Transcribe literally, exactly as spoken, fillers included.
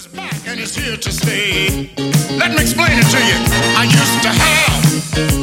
is back and it's here to stay. Let me explain it to you. I used to have